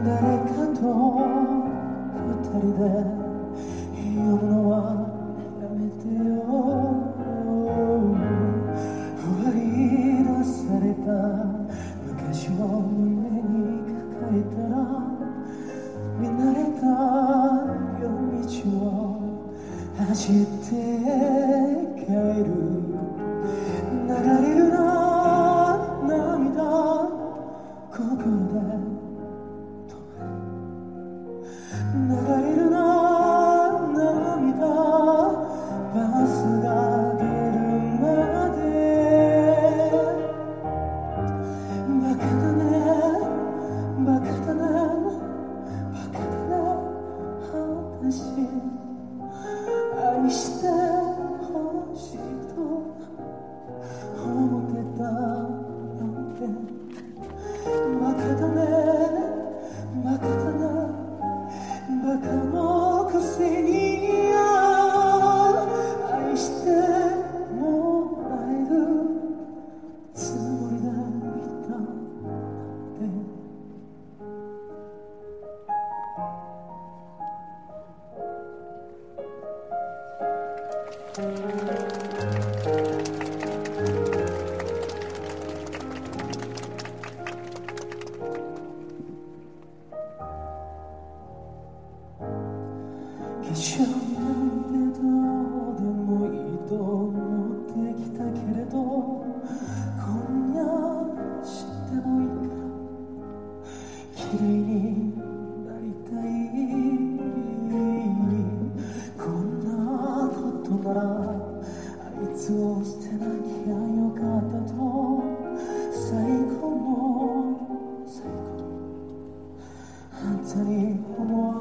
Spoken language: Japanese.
誰かと二人で読むのはやめてよ。放り出された昔を胸に抱えたら、見慣れた夜道を走って帰る。流れるな涙心で流れるな涙、バスが出るまで。バカだねバカだねバカだね、私愛してほしいと思ってたなんて。バカだねバカだねバカのくせに愛してもらえるつもりでいたって。化粧なんてどうでもいいと思ってきたけれど、今夜してもいいから綺麗になりたい。こんなことならあいつを捨てなきゃよかったと、最後の最後にあんたに思